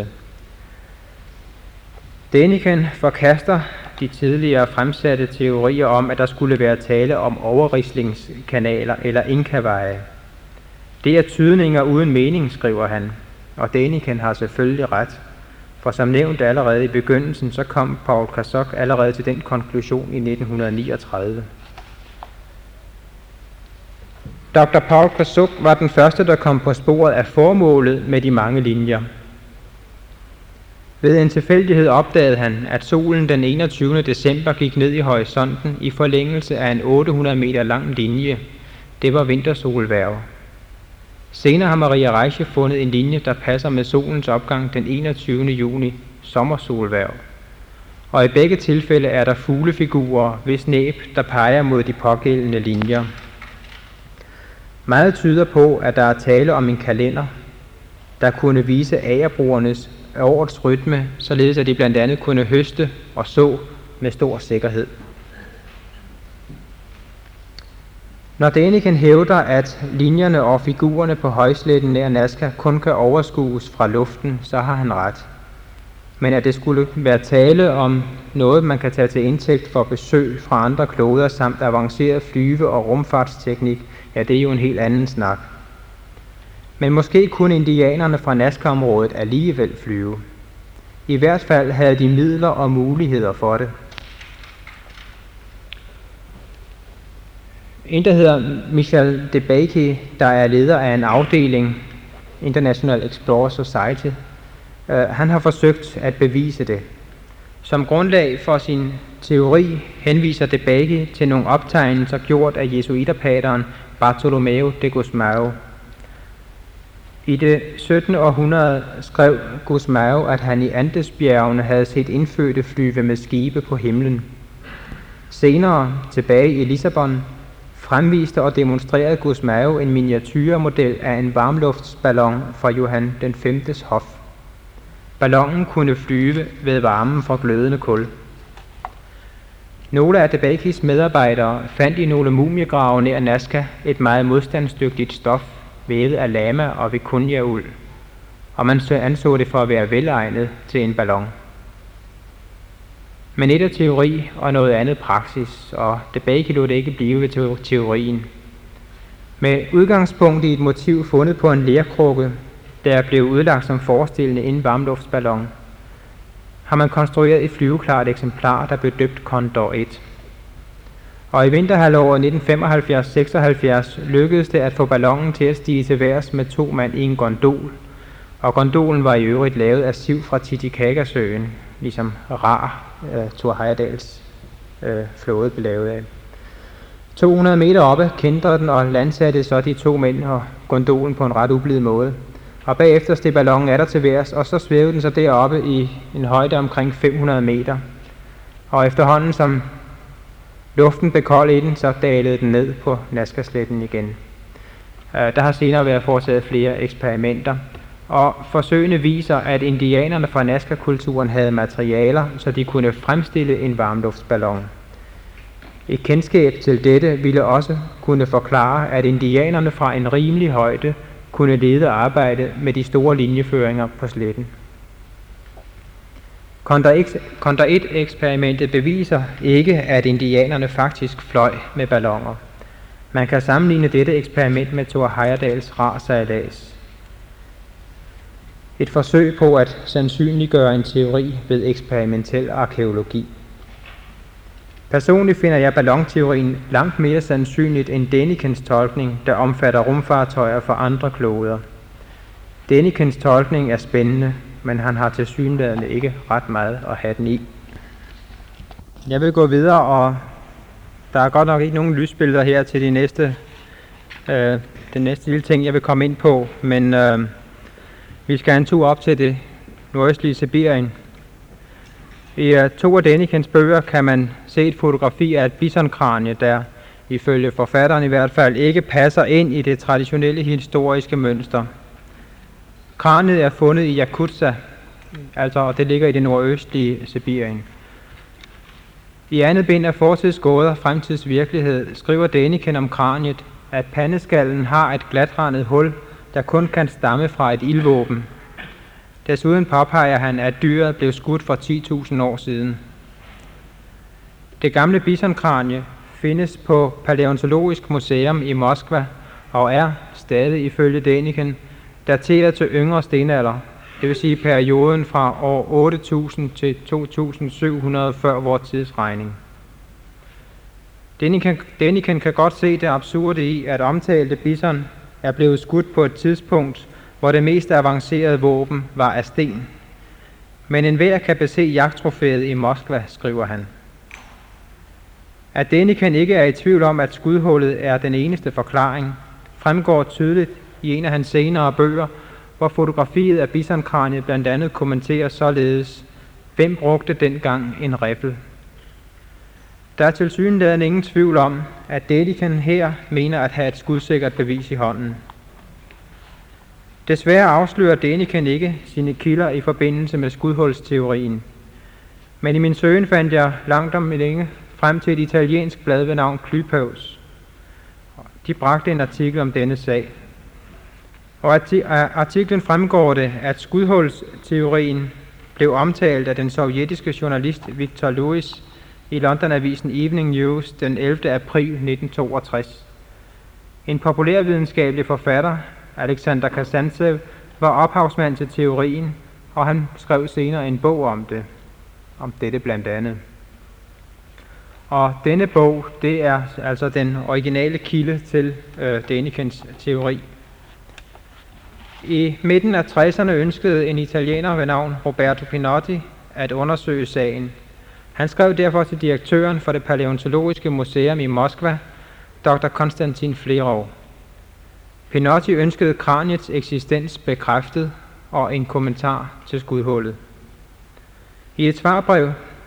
A: Däniken forkaster de tidligere fremsatte teorier om, at der skulle være tale om overrislingskanaler eller inkaveje. Det er tydninger uden mening, skriver han, og Däniken har selvfølgelig ret. For som nævnt allerede i begyndelsen, så kom Paul Kazok allerede til den konklusion i 1939. Dr. Paul Kazok var den første, der kom på sporet af formålet med de mange linjer. Ved en tilfældighed opdagede han, at solen den 21. december gik ned i horisonten i forlængelse af en 800 meter lang linje. Det var vintersolhverv. Senere har Maria Reiche fundet en linje, der passer med solens opgang den 21. juni, sommersolhverv. Og i begge tilfælde er der fuglefigurer, hvis næb, der peger mod de pågældende linjer. Meget tyder på, at der er tale om en kalender, der kunne vise agerbrugernes årets rytme, således at de blandt andet kunne høste og så med stor sikkerhed. Når Däniken hævder, at linjerne og figurerne på højsletten nær Nazca kun kan overskues fra luften, så har han ret. Men at det skulle være tale om noget, man kan tage til indtægt for besøg fra andre kloder samt avanceret flyve- og rumfartsteknik, ja, det er jo en helt anden snak. Men måske kunne indianerne fra Nazca-området alligevel flyve. I hvert fald havde de midler og muligheder for det. En, der hedder Michel DeBakey, der er leder af en afdeling, International Explorer Society, han har forsøgt at bevise det. Som grundlag for sin teori henviser DeBakey til nogle optegnelser gjort af jesuiterpaderen Bartolomeo de Gusmão. I det 17. århundrede skrev Gusmão, at han i Andesbjergene havde set indfødte flyve med skibe på himlen. Senere, tilbage i Lissabon, fremviste og demonstrerede Gusmão en miniatyremodel af en varmluftsballon fra Johan den 5. hof. Ballonen kunne flyve ved varmen fra glødende kul. Nogle af DeBakeys medarbejdere fandt i nogle mumiegrave nær Nazca et meget modstandsdygtigt stof, vævet af lama og vikunja-uld, og man anså det for at være velegnet til en ballon. Men et er teori og noget andet praksis, og DeBakey lod det ikke blive ved teorien. Med udgangspunkt i et motiv fundet på en lerkrukke, der blev udlagt som forestillende en varmluftsballon, har man konstrueret et flyveklart eksemplar, der blev døbt Condor 1. Og i vinterhalvåret 1975-76 lykkedes det at få ballonen til at stige til værs med 2 mand i en gondol, og gondolen var i øvrigt lavet af siv fra Titicaca-søen, ligesom Rar, Thor Heyerdahls flåde blev lavet af. 200 meter oppe kendte den og landsatte så de 2 mænd og gondolen på en ret ublid måde. Og bagefter steg ballonen atter til værs, og så svævede den så deroppe i en højde omkring 500 meter. Og efterhånden som luften blev kold i den, så dalede den ned på Nazca-sletten igen. Der har senere været foretaget flere eksperimenter, og forsøgene viser, at indianerne fra Nazca-kulturen havde materialer, så de kunne fremstille en varmluftsballon. Et kendskab til dette ville også kunne forklare, at indianerne fra en rimelig højde kunne lede arbejdet med de store linjeføringer på sletten. Kontra 1-eksperimentet beviser ikke, at indianerne faktisk fløj med balloner. Man kan sammenligne dette eksperiment med Thor Heyerdahls rarsejlads. Et forsøg på at sandsynliggøre en teori ved eksperimentel arkæologi. Personligt finder jeg ballonteorien langt mere sandsynligt end Denikins tolkning, der omfatter rumfartøjer fra andre kloder. Denikins tolkning er spændende, men han har tilsyneladende ikke ret meget at have den i. Jeg vil gå videre, og der er godt nok ikke nogen lysbilleder her til den næste lille ting, jeg vil komme ind på, men vi skal en tur op til det nordøstlige Sibirien. I 2 af Denikins bøger kan man se et fotografi af et bisonkranie, der ifølge forfatteren i hvert fald ikke passer ind i det traditionelle historiske mønster. Kraniet er fundet i Jakutsk, og det ligger i det nordøstlige Sibirien. I andet bind af Fortids gåder, fremtids virkelighed, skriver Denikin om kraniet, at pandeskallen har et glatrandet hul, der kun kan stamme fra et ildvåben. Desuden påpeger han, at dyret blev skudt for 10.000 år siden. Det gamle bisonkranie findes på Palæontologisk Museum i Moskva og er stadig ifølge Deniken dateret til yngre stenalder, det vil sige perioden fra år 8000 til 2700 før vores tidsregning. Deniken kan godt se det absurde i, at omtalte bison er blevet skudt på et tidspunkt, hvor det mest avancerede våben var af sten. Men enhver kan bese jagttrofæet i Moskva, skriver han. At Deniken ikke er i tvivl om, at skudhullet er den eneste forklaring, fremgår tydeligt i en af hans senere bøger, hvor fotografiet af bisonkraniet blandt andet kommenterer således: hvem brugte dengang en riffel? Der er tilsyneladende ingen tvivl om, at Deniken her mener at have et skudsikkert bevis i hånden. Desværre afslører Deniken ikke sine kilder i forbindelse med skudhulsteorien. Men i min søgen fandt jeg langt om længe frem til et italiensk blad ved navn Klypøvs. De bragte en artikel om denne sag. Og af artiklen fremgår det, at skudhulsteorien blev omtalt af den sovjetiske journalist Viktor Lewis i London-avisen Evening News den 11. april 1962. En populærvidenskabelig forfatter, Alexander Kazantsev, var ophavsmand til teorien, og han skrev senere en bog om dette blandt andet. Og denne bog, det er altså den originale kilde til Denikins teori. I midten af 60'erne ønskede en italiener ved navn Roberto Pinotti at undersøge sagen. Han skrev derfor til direktøren for det Palæontologiske Museum i Moskva, dr. Konstantin Flerov. Pinotti ønskede kraniets eksistens bekræftet og en kommentar til skudhullet. I et svarbrev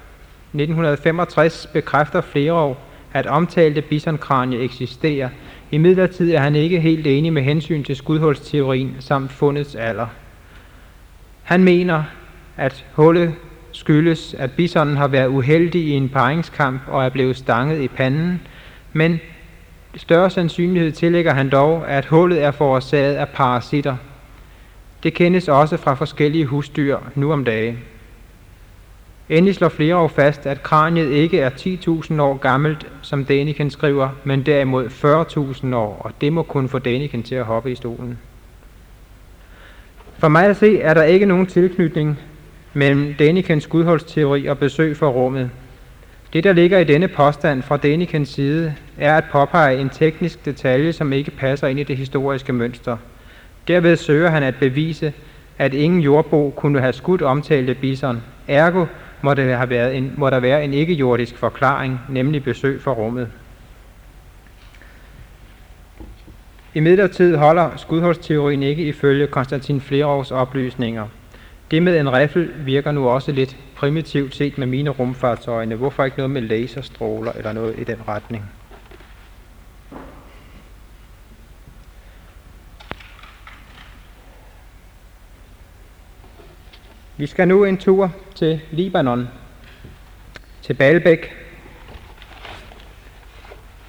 A: 1965 bekræfter Flerov, at omtalte bisonkranie eksisterer. Imidlertid er han ikke helt enig med hensyn til skudhulsteorien samt fundets alder. Han mener, at hullet skyldes, at bisonen har været uheldig i en paringskamp og er blevet stanget i panden, men større sandsynlighed tillægger han dog, at hullet er forårsaget af parasitter. Det kendes også fra forskellige husdyr nu om dage. Endelig slår Flerov fast, at kraniet ikke er 10.000 år gammelt, som Deniken skriver, men derimod 40.000 år, og det må kunne få Deniken til at hoppe i stolen. For mig at se, er der ikke nogen tilknytning mellem Denikens skudhulsteori og besøg for rummet. Det, der ligger i denne påstand fra Denikens side, er at påpege en teknisk detalje, som ikke passer ind i det historiske mønster. Derved søger han at bevise, at ingen jordbo kunne have skudt omtalte bison. Ergo må der være en ikke-jordisk forklaring, nemlig besøg fra rummet. Imidlertid holder skudhulsteorien ikke ifølge Konstantin Flerovs oplysninger. Det med en riffel virker nu også lidt primitivt set med mine rumfartøjne. Hvorfor ikke noget med laserstråler eller noget i den retning? Vi skal nu en tur til Libanon, til Baalbek.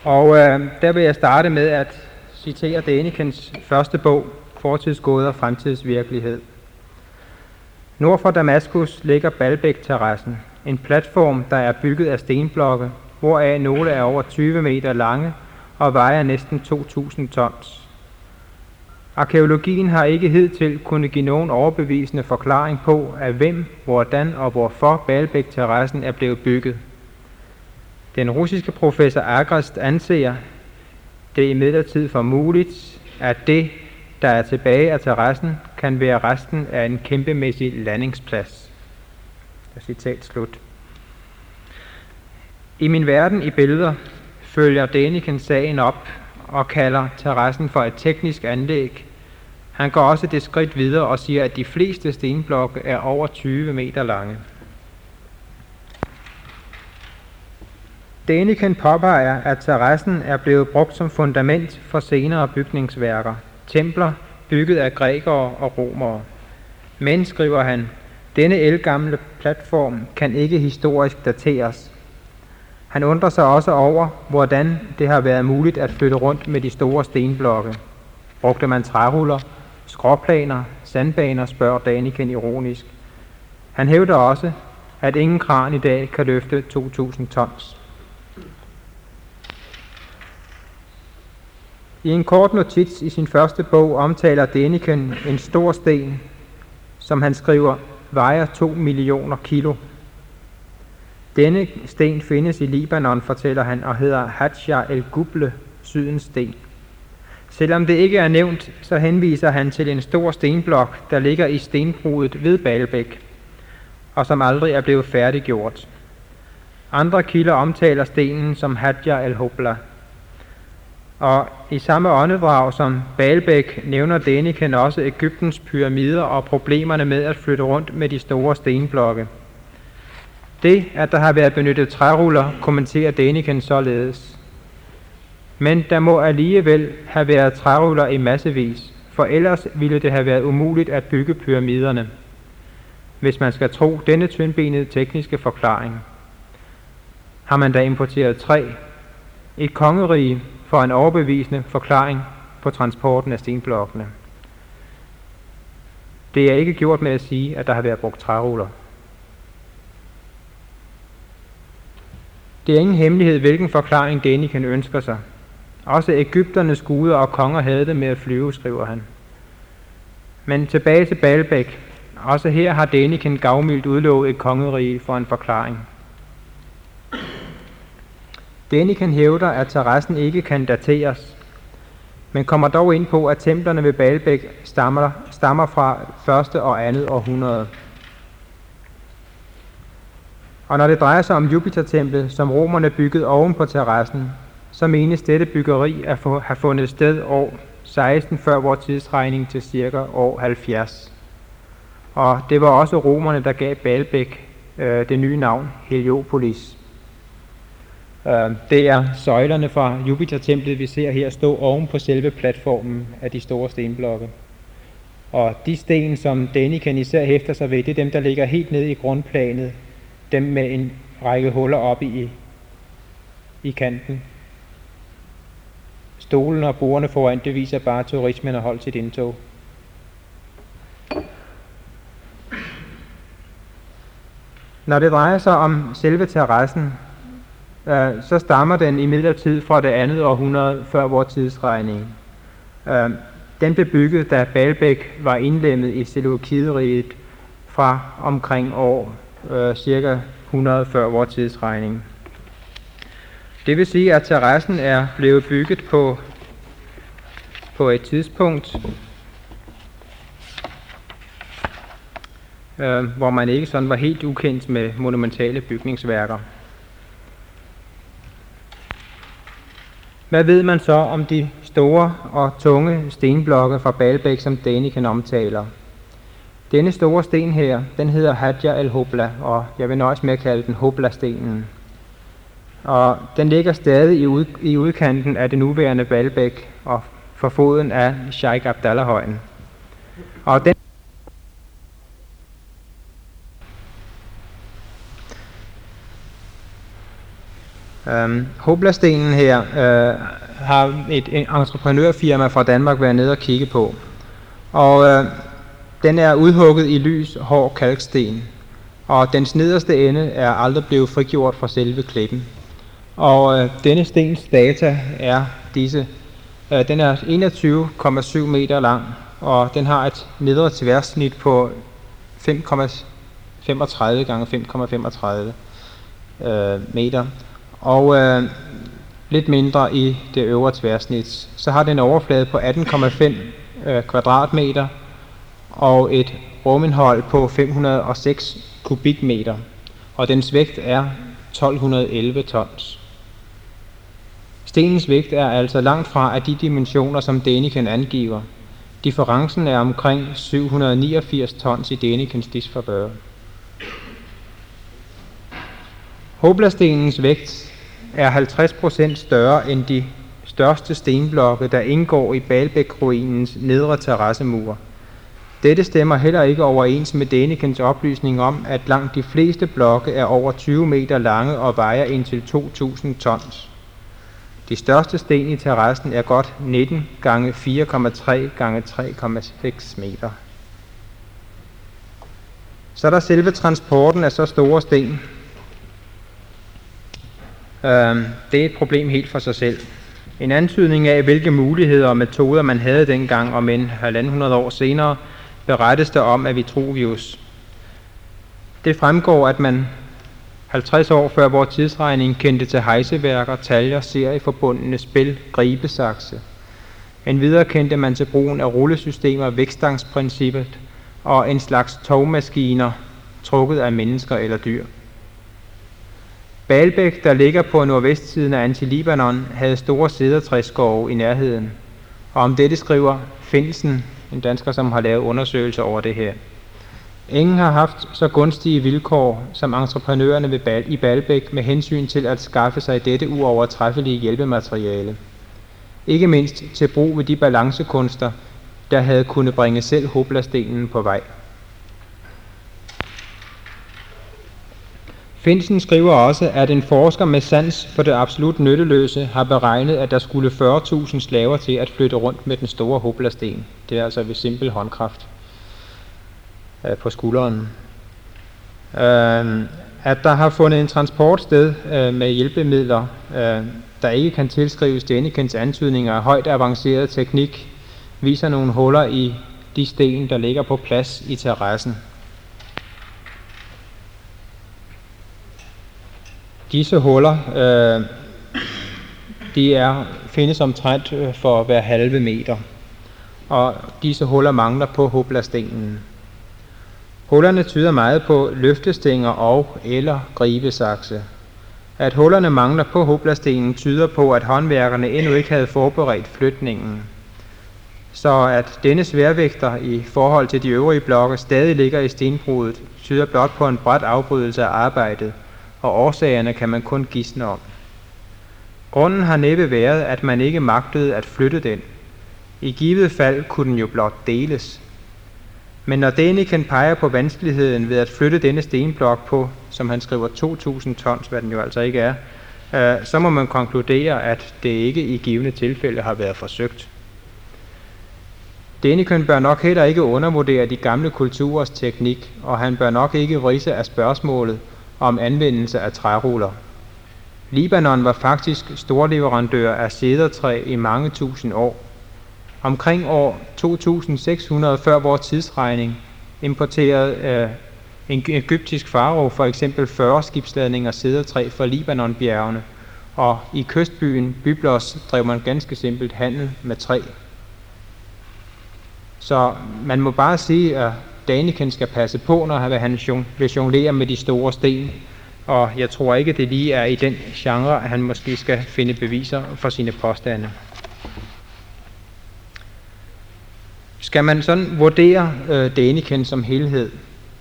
A: Og der vil jeg starte med at citere Dänikens første bog, Fortidsgåder og fremtidsvirkelighed. Nord for Damaskus ligger Baalbek-terrassen, en platform, der er bygget af stenblokke, hvoraf nogle er over 20 meter lange og vejer næsten 2.000 tons. Arkæologien har ikke hidtil kunnet give nogen overbevisende forklaring på, af hvem, hvordan og hvorfor Baalbek-terrassen er blevet bygget. Den russiske professor Agrest anser det imidlertid for muligt, at det, der er tilbage af terrassen, kan være resten af en kæmpemæssig landingsplads. Citat slut. I min verden i billeder følger Däniken sagen op og kalder terrassen for et teknisk anlæg. Han går også det skridt videre og siger, at de fleste stenblokke er over 20 meter lange. Däniken påpeger, at terrassen er blevet brugt som fundament for senere bygningsværker, templer bygget af grækere og romere. Men, skriver han, denne ældgamle platform kan ikke historisk dateres. Han undrer sig også over, hvordan det har været muligt at flytte rundt med de store stenblokke. Brugte man træruller, skråplaner, sandbaner, spørger Däniken ironisk. Han hævder også, at ingen kran i dag kan løfte 2.000 tons. I en kort notits i sin første bog omtaler Däniken en stor sten, som han skriver, vejer 2 millioner kilo. Denne sten findes i Libanon, fortæller han, og hedder Hadjar el-Guble, Sydens sten. Selvom det ikke er nævnt, så henviser han til en stor stenblok, der ligger i stenbruget ved Baalbek, og som aldrig er blevet færdiggjort. Andre kilder omtaler stenen som Hadjar el-Hobla. Og i samme åndedrag som Baalbek nævner Däniken også Egyptens pyramider og problemerne med at flytte rundt med de store stenblokke. Det, at der har været benyttet træruller, kommenterer Däniken således. Men der må alligevel have været træruller i massevis, for ellers ville det have været umuligt at bygge pyramiderne, hvis man skal tro denne tyndbenede tekniske forklaring. Har man da importeret træ? Et kongerige for en overbevisende forklaring på transporten af stenblokkene. Det er ikke gjort med at sige, at der har været brugt træruller. Det er ingen hemmelighed, hvilken forklaring Däniken ønsker sig. Også egypternes guder og konger havde det med at flyve, skriver han. Men tilbage til Baalbek. Også her har Däniken gavmildt udlovet et kongerige for en forklaring. Däniken hævder, at terrassen ikke kan dateres, men kommer dog ind på, at templerne ved Baalbek stammer fra 1. og 2. århundrede. Og når det drejer sig om Jupitertemplet, som romerne byggede oven på terrassen, så menes dette byggeri at have fundet sted år 16 før vor tidsregning til cirka år 70. Og det var også romerne, der gav Baalbek det nye navn Heliopolis. Det er søjlerne fra Jupitertemplet, vi ser her stå oven på selve platformen af de store stenblokke. Og de sten, som Däniken især hæfter sig ved, det er dem, der ligger helt nede i grundplanet, dem med en række huller oppe i kanten. Stolen og bordene foran, det viser bare, at turismen har holdt sit indtog. Når det drejer sig om selve terrassen, så stammer den imidlertid fra det 2. århundrede før vor tidsregning. Den blev bygget, da Baalbek var indlemmet i Seleukideriget fra omkring år cirka 100 før vor tidsregning. Det vil sige, at terrassen er blevet bygget på et tidspunkt, hvor man ikke sådan var helt ukendt med monumentale bygningsværker. Hvad ved man så om de store og tunge stenblokke fra Baalbek, som Däniken omtaler? Denne store sten her, den hedder Hadjar el-Hobla, og jeg vil nøjes med at kalde den Hobla-stenen. Og den ligger stadig i udkanten af det nuværende Baalbek og for foden af Sheikh Abdallah-højen. Og den Hoblastenen her har et entreprenørfirma fra Danmark været nede og kigge på. Og den er udhugget i lys, hård kalksten. Og dens nederste ende er aldrig blevet frigjort fra selve klippen. Og denne stens data er disse. Den er 21,7 meter lang, og den har et nedre tværsnit på 5,35 gange 5,35 meter. Og lidt mindre i det øvre tværsnit. Så har den en overflade på 18,5 kvadratmeter og et rumindhold på 506 kubikmeter. Og dens vægt er 1211 tons. Stenens vægt er altså langt fra af de dimensioner, som Däniken angiver. Differencen er omkring 789 tons i Dänikens disfavør. Hoblastenens vægt er 50% større end de største stenblokke, der indgår i Balbæk-ruinens nedre terrassemur. Dette stemmer heller ikke overens med Dänikens oplysning om, at langt de fleste blokke er over 20 meter lange og vejer indtil 2000 tons. De største sten i terrassen er godt 19 gange 4,3 gange 3,6 meter. Så er der selve transporten af så store sten. Det er et problem helt for sig selv. En antydning af, hvilke muligheder og metoder man havde dengang, og men 150 år senere, berettes der om af Vitruvius. Det fremgår, at man 50 år før vores tidsregning kendte til hejseværker, taljer, serieforbundne spil, gribesakse. Endvidere kendte man til brugen af rullesystemer, vægtstangsprincippet og en slags togmaskiner, trukket af mennesker eller dyr. Balbæk, der ligger på nordvestsiden af Anti-Libanon, havde store cedertræsskove i nærheden. Og om dette skriver Finsen, en dansker, som har lavet undersøgelser over det her. Ingen har haft så gunstige vilkår som entreprenørerne i Balbæk med hensyn til at skaffe sig dette uovertræffelige hjælpemateriale. Ikke mindst til brug ved de balancekunster, der havde kunnet bringe selv hoblastenen på vej. Finsen skriver også, at en forsker med sans for det absolut nytteløse har beregnet, at der skulle 40.000 slaver til at flytte rundt med den store hoblasten. Det er altså ved simpel håndkraft på skulderen. At der har fundet en transport sted med hjælpemidler, der ikke kan tilskrives Dänikens antydninger af højt avanceret teknik, viser nogle huller i de sten, der ligger på plads i terrassen. Disse huller findes omtrent for hver halve meter, og disse huller mangler på hoblastenen. Hullerne tyder meget på løftestænger og eller gribesakse. At hullerne mangler på hoblastenen tyder på, at håndværkerne endnu ikke havde forberedt flytningen. Så at denne sværvægter i forhold til de øvrige blokke stadig ligger i stenbrudet, tyder blot på en brat afbrydelse af arbejdet, og årsagerne kan man kun gisne om. Grunden har næppe været, at man ikke magtede at flytte den. I givet fald kunne den jo blot deles. Men når Däniken peger på vanskeligheden ved at flytte denne stenblok på, som han skriver 2000 tons, hvad den jo altså ikke er, så må man konkludere, at det ikke i givne tilfælde har været forsøgt. Däniken bør nok heller ikke undervurdere de gamle kulturers teknik, og han bør nok ikke ridse af spørgsmålet om anvendelse af træruller. Libanon var faktisk storleverandør af cedertræ i mange tusind år. Omkring år 2600 før vores tidsregning importerede en egyptisk farao for eksempel 40 skibsladninger cedertræ fra Libanonbjergene, og i kystbyen Byblos drev man ganske simpelt handel med træ. Så man må bare sige, at Däniken skal passe på, når han vil jonglere med de store sten, og jeg tror ikke, det lige er i den genre, at han måske skal finde beviser for sine påstande. Skal man sådan vurdere Däniken som helhed,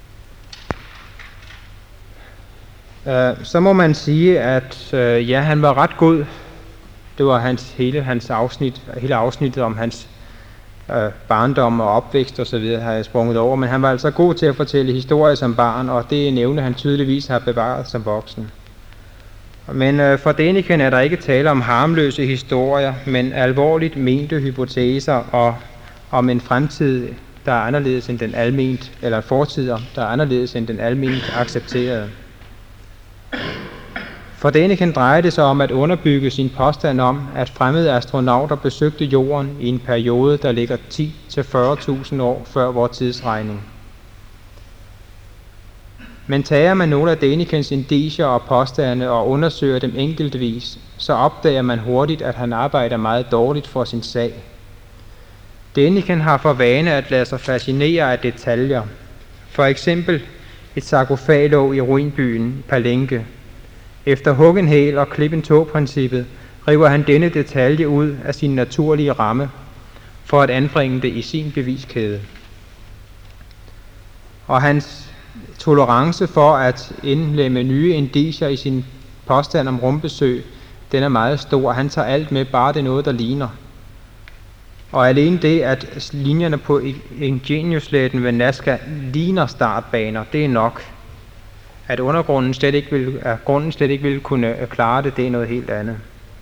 A: så må man sige, at ja, han var ret god. Det var hele afsnittet om hans barndom og opvækst og så videre har jeg sprunget over, men han var altså god til at fortælle historier som barn, og det nævne han tydeligvis har bevaret som voksen. Men for Däniken er der ikke tale om harmløse historier, men alvorligt mente hypoteser og om en fremtid, der er anderledes end den alment, eller fortider, der er anderledes end den alment accepterede. For Däniken drejer det sig om at underbygge sin påstand om, at fremmede astronauter besøgte jorden i en periode, der ligger 10-40.000 år før vores tidsregning. Men tager man nogle af Dänikens indicier og påstande og undersøger dem enkeltvis, så opdager man hurtigt, at han arbejder meget dårligt for sin sag. Däniken har for vane at lade sig fascinere af detaljer. For eksempel et sarkofaglåg i ruinbyen Palenque. Efter hug en hæl og klip en tå-princippet river han denne detalje ud af sin naturlige ramme for at anbringe det i sin beviskæde. Og hans tolerance for at indlemme nye indicier i sin påstand om rumbesøg, den er meget stor. Han tager alt med, bare det er noget, der ligner. Og alene det, at linjerne på Ingeniørsletten ved Nazca ligner startbaner, det er nok. At grunden slet ikke vil kunne klare det, det er noget helt andet.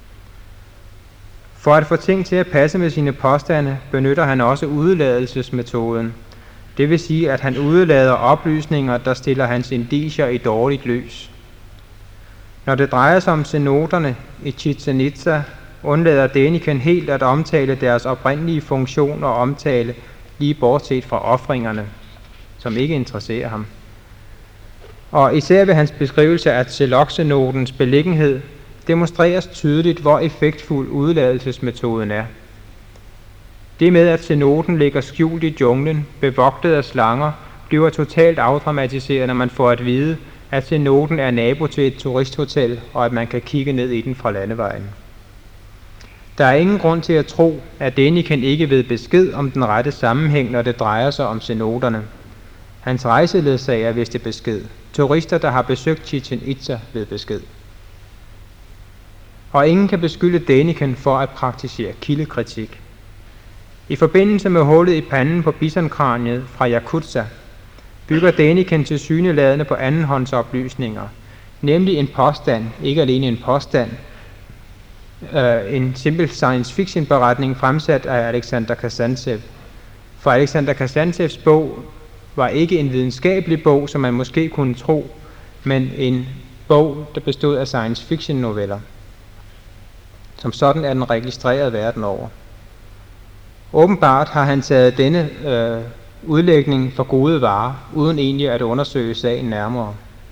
A: For at få ting til at passe med sine påstande, benytter han også udeladelsesmetoden. Det vil sige, at han udelader oplysninger, der stiller hans indicier i dårligt lys. Når det drejer sig om cenoterne i Chichén Itzá, undlader Däniken helt at omtale deres oprindelige funktion og omtale, lige bortset fra ofringerne, som ikke interesserer ham. Og især ved hans beskrivelse af Tselok-cenotens beliggenhed demonstreres tydeligt, hvor effektfuld udeladelsesmetoden er. Det med, at cenoten ligger skjult i junglen, bevogtet af slanger, bliver totalt afdramatiseret, når man får at vide, at cenoten er nabo til et turisthotel, og at man kan kigge ned i den fra landevejen. Der er ingen grund til at tro, at Däniken ikke ved besked om den rette sammenhæng, når det drejer sig om cenoterne. Hans rejseledsager vidste besked. Turister, der har besøgt Chichén Itzá, ved besked. Og ingen kan beskylde Däniken for at praktisere kildekritik. I forbindelse med hullet i panden på bisonkraniet fra Jakutsk bygger Däniken tilsyneladende på andenhåndsoplysninger, nemlig en påstand, ikke alene en påstand, en simpel science fiction beretning fremsat af Alexander Kazantsev. For Alexander Kazantsevs bog var ikke en videnskabelig bog, som man måske kunne tro, men en bog, der bestod af science fiction noveller. Som sådan er den registreret verden over. Åbenbart har han taget denne udlægning for gode varer, uden egentlig at undersøge sagen nærmere.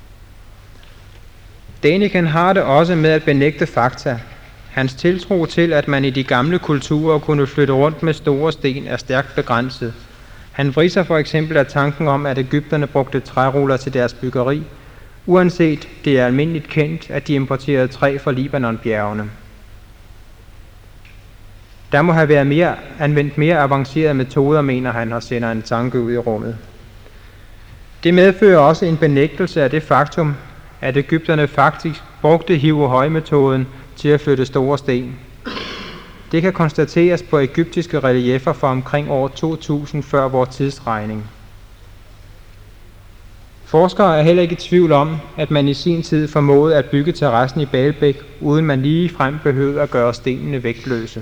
A: Däniken har det også med at benægte fakta. Hans tiltro til, at man i de gamle kulturer kunne flytte rundt med store sten, er stærkt begrænset. Han vriser for eksempel af tanken om, at egypterne brugte træruller til deres byggeri, uanset det er almindeligt kendt, at de importerede træ fra Libanonbjergene. Der må have været anvendt mere avancerede metoder, mener han, og sender en tanke ud i rummet. Det medfører også en benægtelse af det faktum, at egypterne faktisk brugte hiv-og-høj-metoden til at flytte store sten. Det kan konstateres på egyptiske relieffer fra omkring år 2000 før vores tidsregning. Forskere er heller ikke i tvivl om, at man i sin tid formåede at bygge terrassen i Baalbek, uden man ligefrem behøvede at gøre stenene vægtløse.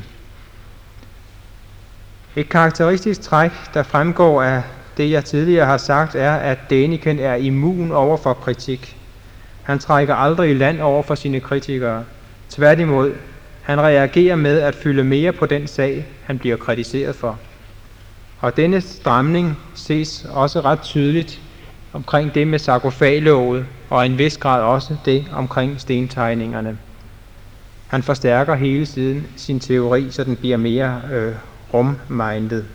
A: Et karakteristisk træk, der fremgår af det, jeg tidligere har sagt, er, at Däniken er immun over for kritik. Han trækker aldrig i land over for sine kritikere. Tværtimod, han reagerer med at fylde mere på den sag, han bliver kritiseret for. Og denne stramning ses også ret tydeligt omkring det med sarkofaglåget, og i en vis grad også det omkring stentegningerne. Han forstærker hele tiden sin teori, så den bliver mere rumminded.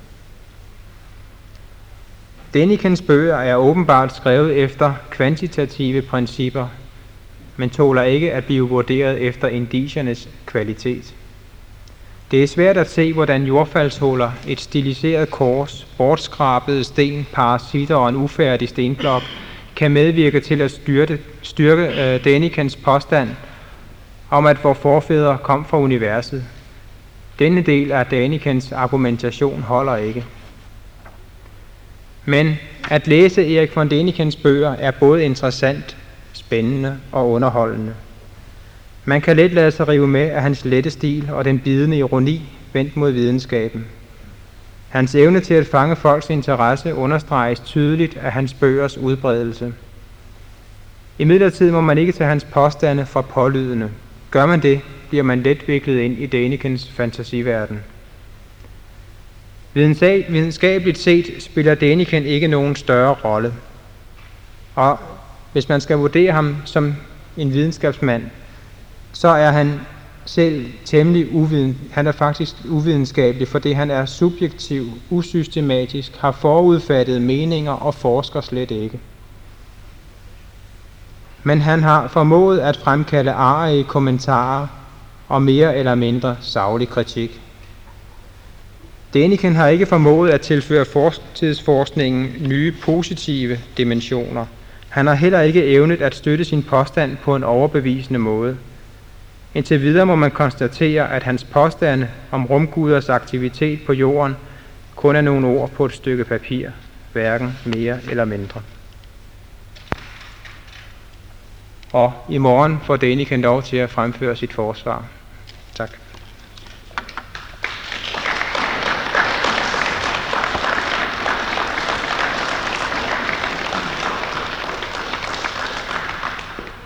A: Dänikens bøger er åbenbart skrevet efter kvantitative principper, men tåler ikke at blive vurderet efter indiciernes kvalitet. Det er svært at se, hvordan jordfaldshuller, et stiliseret kors, bortskrabede sten, parasitter og en ufærdig stenblok kan medvirke til at styrke Dänikens påstand om, at vores forfædre kom fra universet. Denne del af Dänikens argumentation holder ikke. Men at læse Erik von Dänikens bøger er både interessant, spændende og underholdende. Man kan let lade sig rive med af hans lette stil og den bidende ironi vendt mod videnskaben. Hans evne til at fange folks interesse understreges tydeligt af hans bøgers udbredelse. Imidlertid må man ikke tage hans påstande for pålydende. Gør man det, bliver man let viklet ind i Dänikens fantasiverden. Videnskabeligt set spiller Däniken ikke nogen større rolle. Og hvis man skal vurdere ham som en videnskabsmand, så er han selv han er faktisk uvidenskabelig, fordi han er subjektiv, usystematisk, har forudfattede meninger og forsker slet ikke. Men han har formået at fremkalde arige kommentarer og mere eller mindre saglig kritik. Däniken har ikke formået at tilføre fortidsforskningen nye positive dimensioner. Han har heller ikke evnet at støtte sin påstand på en overbevisende måde. Indtil videre må man konstatere, at hans påstande om rumguders aktivitet på jorden kun er nogle ord på et stykke papir, hverken mere eller mindre. Og i morgen får Däniken lov til at fremføre sit forsvar. Tak.